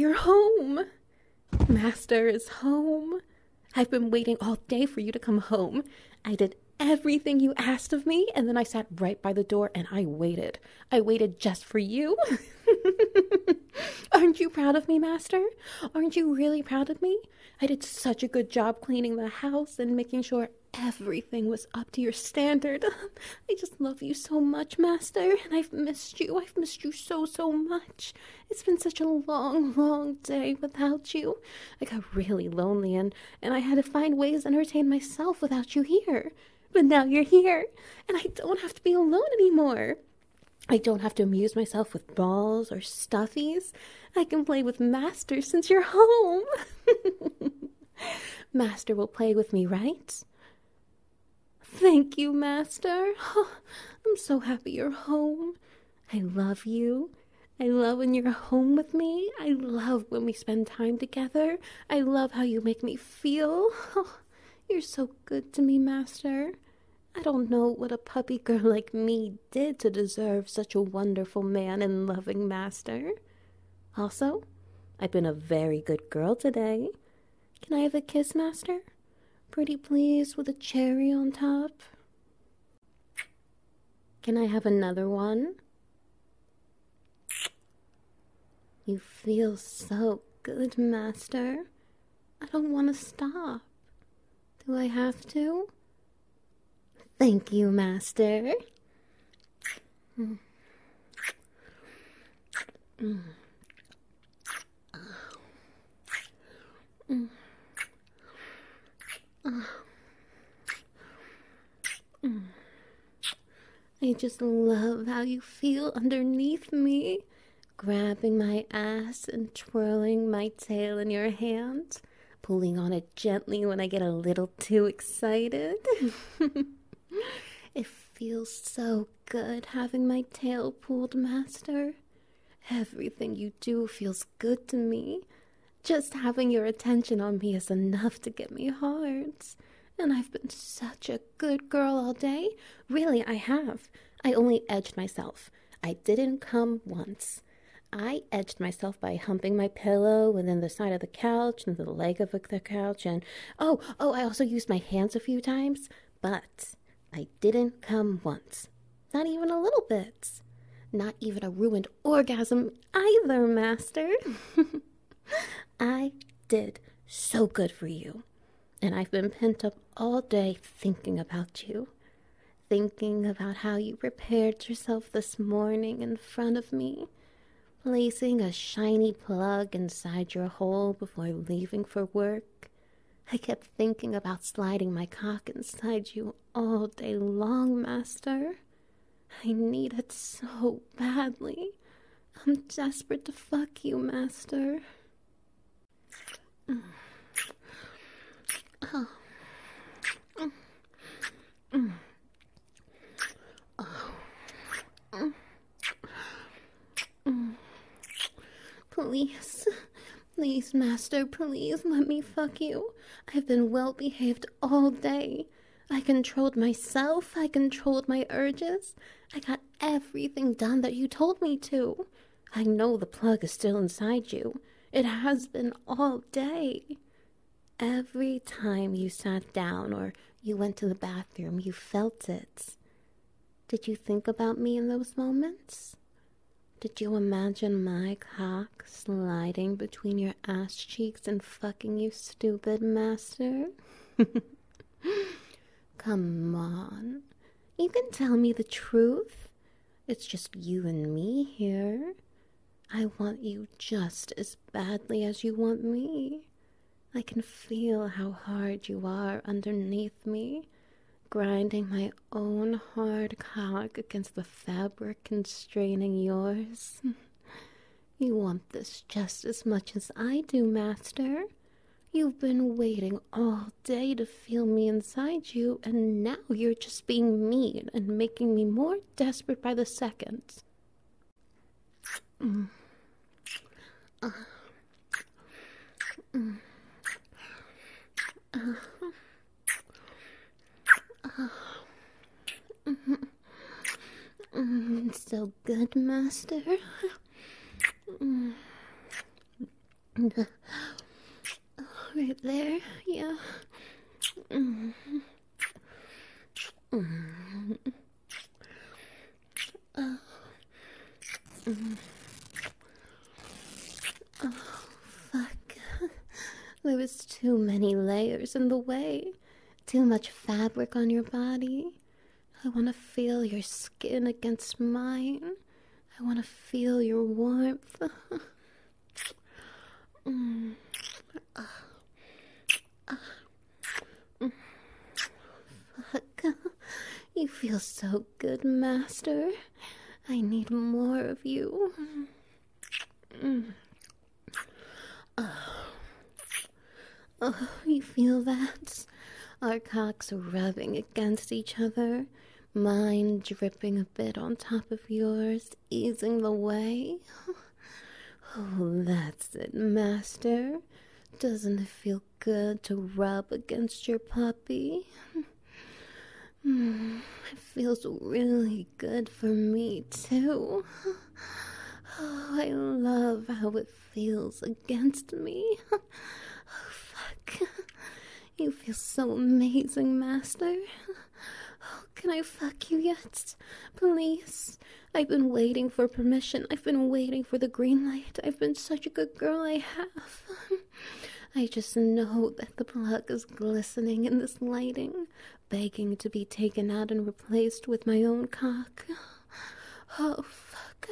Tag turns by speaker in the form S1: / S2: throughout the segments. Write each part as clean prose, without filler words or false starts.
S1: you're home. Master is home. I've been waiting all day for you to come home. I did everything you asked of me, and then I sat right by the door and I waited. I waited just for you. Aren't you proud of me, Master? Aren't you really proud of me? I did such a good job cleaning the house and making sure everything was up to your standard. I just love you so much, Master, and I've missed you. I've missed you so, so much. It's been such a long, long day without you. I got really lonely, and I had to find ways to entertain myself without you here. But now you're here, and I don't have to be alone anymore. I don't have to amuse myself with balls or stuffies. I can play with Master since you're home. Master will play with me, right? Thank you, Master. Oh, I'm so happy you're home. I love you. I love when you're home with me. I love when we spend time together. I love how you make me feel. Oh, you're so good to me, Master. I don't know what a puppy girl like me did to deserve such a wonderful man and loving Master. Also, I've been a very good girl today. Can I have a kiss, Master? Pretty please, with a cherry on top. Can I have another one? You feel so good, Master. I don't want to stop. Do I have to? Thank you, Master. I just love how you feel underneath me, grabbing my ass and twirling my tail in your hand, pulling on it gently when I get a little too excited. It feels so good having my tail pulled, Master. Everything you do feels good to me. Just having your attention on me is enough to get me hard. And I've been such a good girl all day. Really, I have. I only edged myself. I didn't come once. I edged myself by humping my pillow and then the side of the couch and the leg of the couch. And I also used my hands a few times. But I didn't come once. Not even a little bit. Not even a ruined orgasm either, Master. I did so good for you. And I've been pent up all day thinking about you. Thinking about how you prepared yourself this morning in front of me. Placing a shiny plug inside your hole before leaving for work. I kept thinking about sliding my cock inside you all day long, Master. I need it so badly. I'm desperate to fuck you, Master. Please, Master, please let me fuck you. I've been well behaved all day. I controlled myself. I controlled my urges. I got everything done that you told me to. I know the plug is still inside you. It has been all day. Every time you sat down or you went to the bathroom, you felt it. Did you think about me in those moments? Did you imagine my cock sliding between your ass cheeks and fucking you, stupid Master? Come on. You can tell me the truth. It's just you and me here. I want you just as badly as you want me. I can feel how hard you are underneath me, grinding my own hard cock against the fabric constraining yours. You want this just as much as I do, Master. You've been waiting all day to feel me inside you, and now you're just being mean and making me more desperate by the second. So good, Master. Right there, yeah. Fuck. There was too many layers in the way. Too much fabric on your body. I want to feel your skin against mine. I want to feel your warmth. Fuck. You feel so good, Master. I need more of you. Oh, you feel that? Our cocks rubbing against each other, mine dripping a bit on top of yours, easing the way. Oh, that's it, Master. Doesn't it feel good to rub against your puppy? It feels really good for me, too. Oh, I love how it feels against me. Oh, fuck. You feel so amazing, Master. Oh, can I fuck you yet? Please. I've been waiting for permission. I've been waiting for the green light. I've been such a good girl, I have. I just know that the plug is glistening in this lighting, begging to be taken out and replaced with my own cock. Oh, fuck.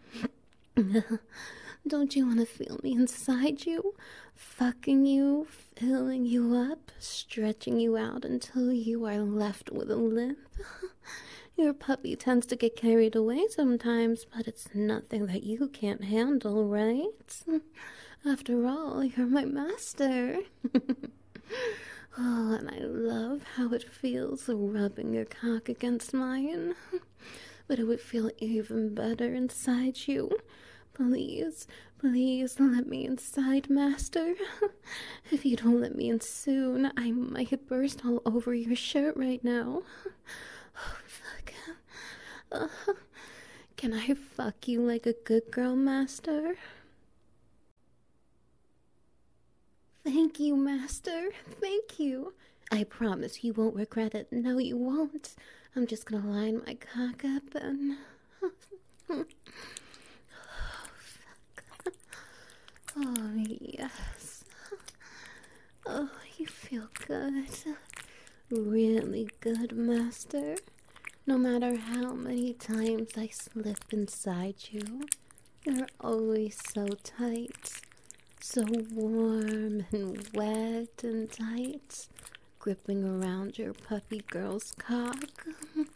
S1: Don't you want to feel me inside you? Fucking you, filling you up, stretching you out until you are left with a limp. Your puppy tends to get carried away sometimes, but it's nothing that you can't handle, right? After all, you're my master. Oh, and I love how it feels rubbing your cock against mine. But it would feel even better inside you. Please, please let me inside, Master. If you don't let me in soon, I might burst all over your shirt right now. Oh, fuck. Can I fuck you like a good girl, Master? Thank you, Master. Thank you. I promise you won't regret it. No, you won't. I'm just gonna line my cock up and... Oh, fuck. Oh, yes. Oh, you feel good. Really good, Master. No matter how many times I slip inside you, you're always so tight. So warm and wet and tight, gripping around your puppy girl's cock.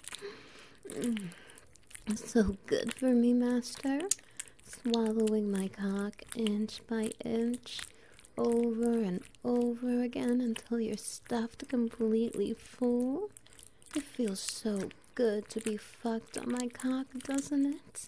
S1: So good for me, Master. Swallowing my cock inch by inch, over and over again until you're stuffed completely full. It feels so good to be fucked on my cock, doesn't it?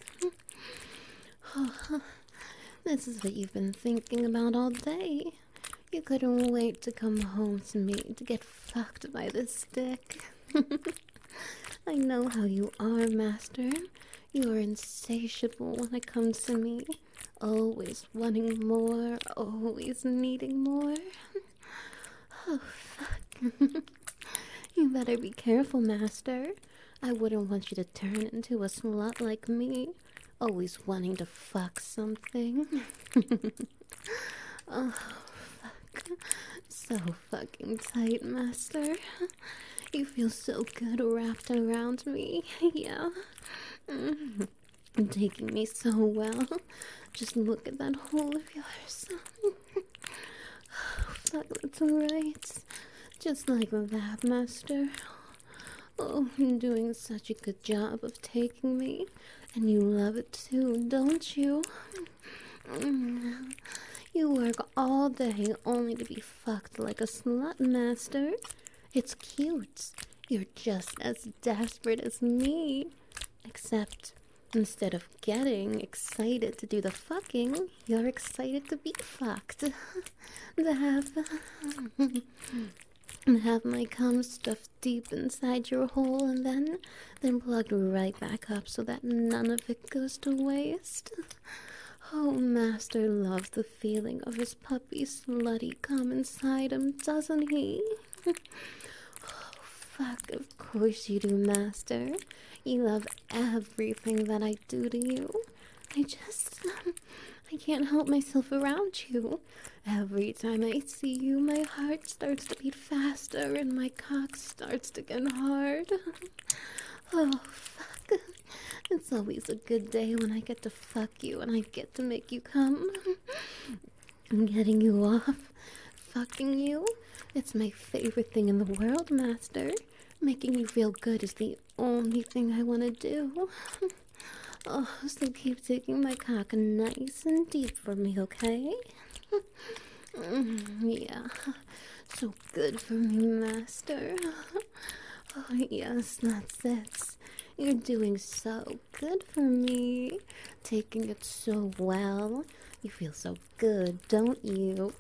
S1: Oh, this is what you've been thinking about all day. You couldn't wait to come home to me to get fucked by this dick. I know how you are, Master. You are insatiable when it comes to me. Always wanting more, always needing more. Oh, fuck. You better be careful, Master. I wouldn't want you to turn into a slut like me. Always wanting to fuck something. Oh, fuck. So fucking tight, Master. You feel so good wrapped around me. Yeah. Taking me so well. Just look at that hole of yours. Oh, fuck, that's right. Just like that, Master. Oh, you're doing such a good job of taking me. And you love it too, don't you? You work all day only to be fucked like a slut, Master. It's cute. You're just as desperate as me. Except, instead of getting excited to do the fucking, you're excited to be fucked. Have my cum stuffed deep inside your hole and then plugged right back up so that none of it goes to waste. Oh, Master loves the feeling of his puppy slutty come inside him, doesn't he? Oh, fuck, of course you do, Master. You love everything that I do to you. I can't help myself around you. Every time I see you, my heart starts to beat faster and my cock starts to get hard. Oh, fuck. It's always a good day when I get to fuck you and I get to make you come. I'm getting you off, fucking you. It's my favorite thing in the world, Master. Making you feel good is the only thing I want to do. Oh, so keep taking my cock nice and deep for me, okay? Yeah, so good for me, Master. Oh, yes, that's it. You're doing so good for me. Taking it so well. You feel so good, don't you?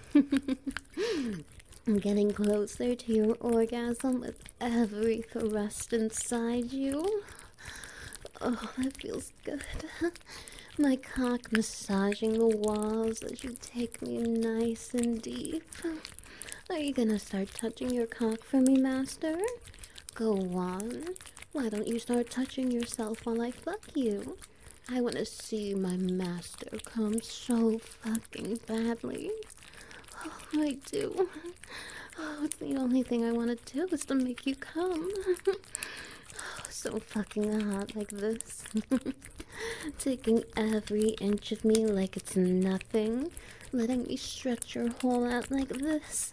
S1: I'm getting closer to your orgasm with every thrust inside you. Oh, that feels good. My cock massaging the walls as you take me nice and deep. Are you gonna start touching your cock for me, Master? Go on. Why don't you start touching yourself while I fuck you? I want to see my master come so fucking badly. Oh, I do. Oh, it's the only thing I want to do is to make you come. Oh, so fucking hot like this. Taking every inch of me like it's nothing. Letting me stretch your hole out like this.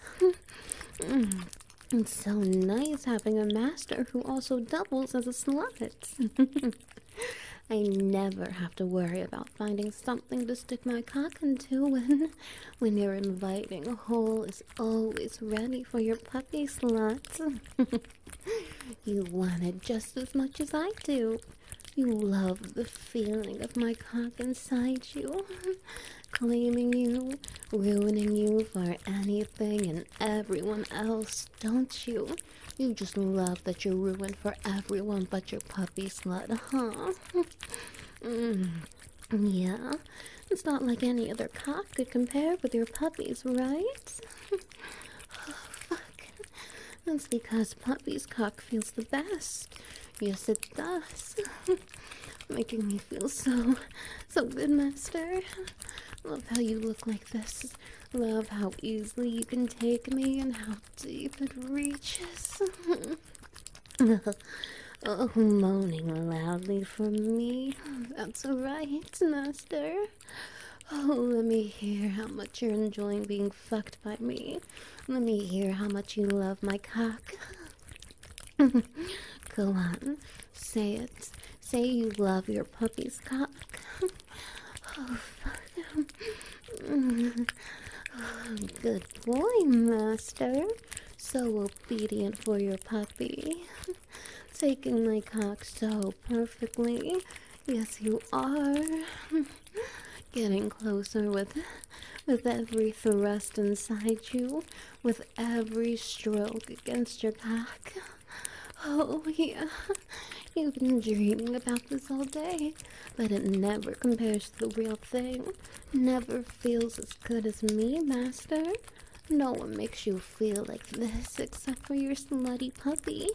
S1: It's so nice having a master who also doubles as a slut. I never have to worry about finding something to stick my cock into when your inviting hole is always ready for your puppy slut. You want it just as much as I do. You love the feeling of my cock inside you, claiming you, ruining you for anything and everyone else, don't you? You just love that you're ruined for everyone but your puppy slut, huh? Yeah, it's not like any other cock could compare with your puppy's, right? Oh, fuck. That's because puppy's cock feels the best. Yes, it does. Making me feel so good, Master. Love how you look like this. Love how easily you can take me and how deep it reaches. Oh, moaning loudly for me. That's right, Master. Oh, let me hear how much you're enjoying being fucked by me. Let me hear how much you love my cock. Go on, say it. Say you love your puppy's cock. Oh, fuck. Oh, good boy, Master. So obedient for your puppy. Taking my cock so perfectly. Yes, you are. Getting closer with every thrust inside you, with every stroke against your cock. Oh, yeah. You've been dreaming about this all day, but it never compares to the real thing. Never feels as good as me, Master. No one makes you feel like this except for your slutty puppy.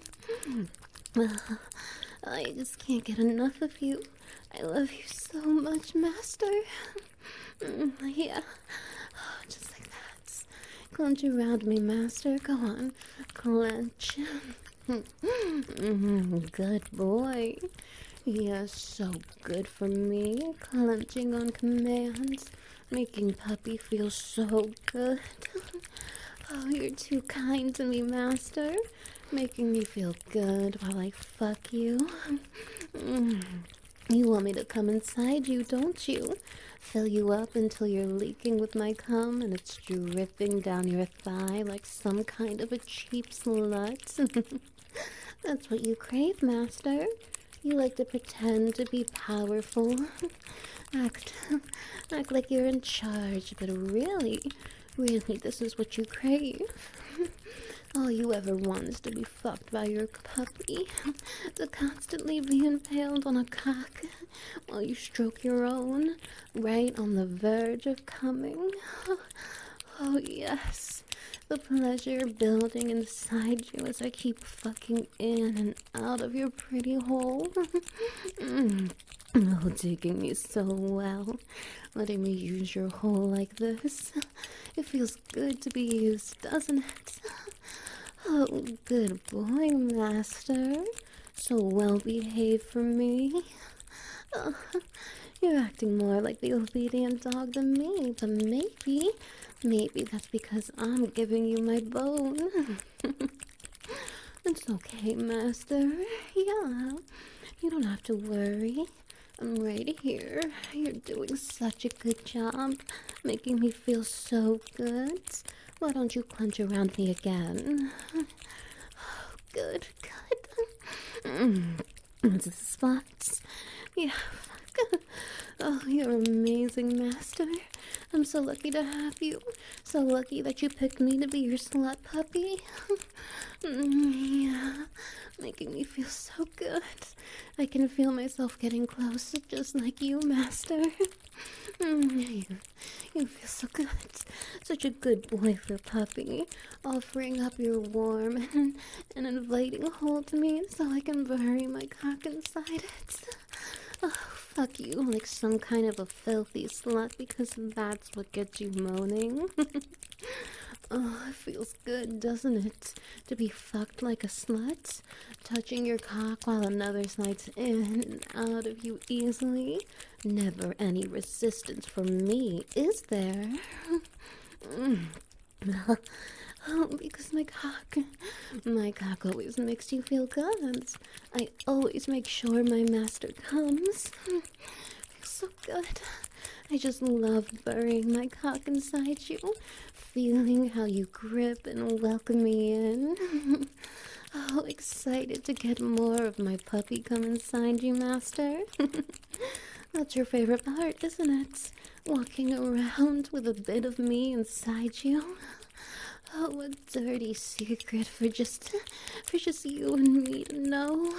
S1: I just can't get enough of you. I love you so much, Master. Yeah, just like that. Clench around me, Master. Go on, clench. Good boy. Yes, so good for me. Clenching on command, making puppy feel so good. Oh, you're too kind to me, Master. Making me feel good while I fuck you. You want me to come inside you, don't you? Fill you up until you're leaking with my cum and it's dripping down your thigh like some kind of a cheap slut. That's what you crave, Master. You like to pretend to be powerful. Act like you're in charge, but really, Really, this is what you crave? All you ever want is to be fucked by your puppy, to constantly be impaled on a cock while you stroke your own, right on the verge of coming. Oh yes, the pleasure building inside you as I keep fucking in and out of your pretty hole. Oh, digging me so well, letting me use your hole like this. It feels good to be used, doesn't it? Oh, good boy, Master. So well behaved for me. Oh, you're acting more like the obedient dog than me, but maybe that's because I'm giving you my bone. It's okay, Master. Yeah, you don't have to worry. I'm right here. You're doing such a good job, making me feel so good. Why don't you clench around me again? Good, good. Into the spots. Yeah. Oh, you're amazing, Master. I'm so lucky to have you. So lucky that you picked me to be your slut puppy. Yeah, making me feel so good. I can feel myself getting close, just like you, Master. You feel so good. Such a good boy for a puppy. Offering up your warm and inviting hold to me so I can bury my cock inside it. Oh, fuck you like some kind of a filthy slut because that's what gets you moaning. Oh, it feels good, doesn't it? To be fucked like a slut, touching your cock while another slides in and out of you easily. Never any resistance from me, is there? Oh, because my cock always makes you feel good. I always make sure my master comes. Feels so good. I just love burying my cock inside you, feeling how you grip and welcome me in. Oh, excited to get more of my puppy come inside you, Master. That's your favorite part, isn't it? Walking around with a bit of me inside you. Oh, a dirty secret for just you and me to know.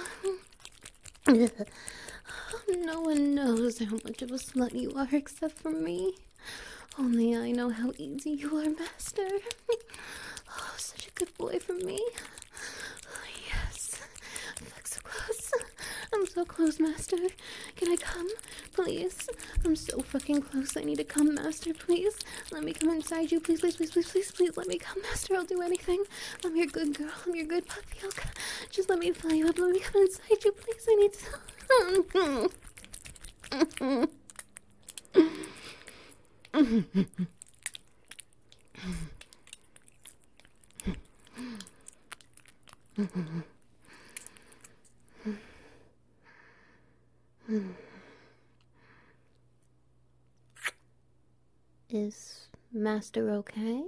S1: No one knows how much of a slut you are except for me. Only I know how easy you are, Master. Oh, such a good boy for me. Oh, yes. Fuck so close. I'm so close, Master. Can I come? Please? I'm so fucking close. I need to come, Master. Please? Let me come inside you. Please, please, please, please, please, please. Let me come, Master. I'll do anything. I'm your good girl. I'm your good puppy. Just let me fill you up. Let me come inside you, please. I need to... Is Master okay?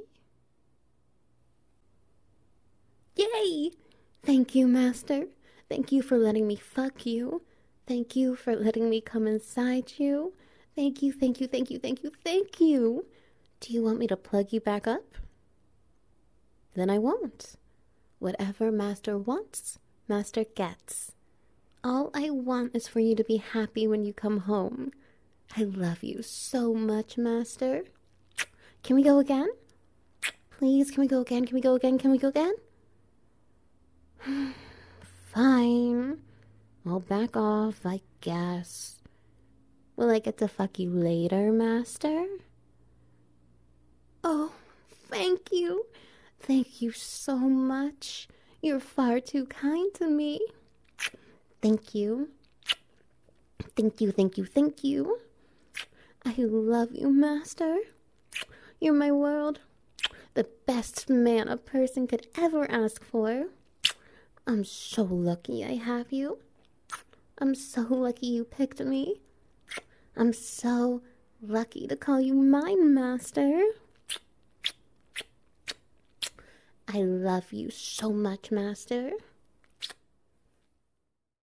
S1: Yay! Thank you, Master. Thank you for letting me fuck you. Thank you for letting me come inside you. Thank you, thank you, thank you, thank you, thank you. Do you want me to plug you back up? Then I won't. Whatever Master wants, Master gets. All I want is for you to be happy when you come home. I love you so much, Master. Can we go again? Please, can we go again? Can we go again? Can we go again? Fine. I'll back off, I guess. Will I get to fuck you later, Master? Oh, thank you. Thank you so much. You're far too kind to me. Thank you. Thank you, thank you, thank you. I love you, Master. You're my world. The best man a person could ever ask for. I'm so lucky I have you. I'm so lucky you picked me. I'm so lucky to call you mine, Master. I love you so much, Master.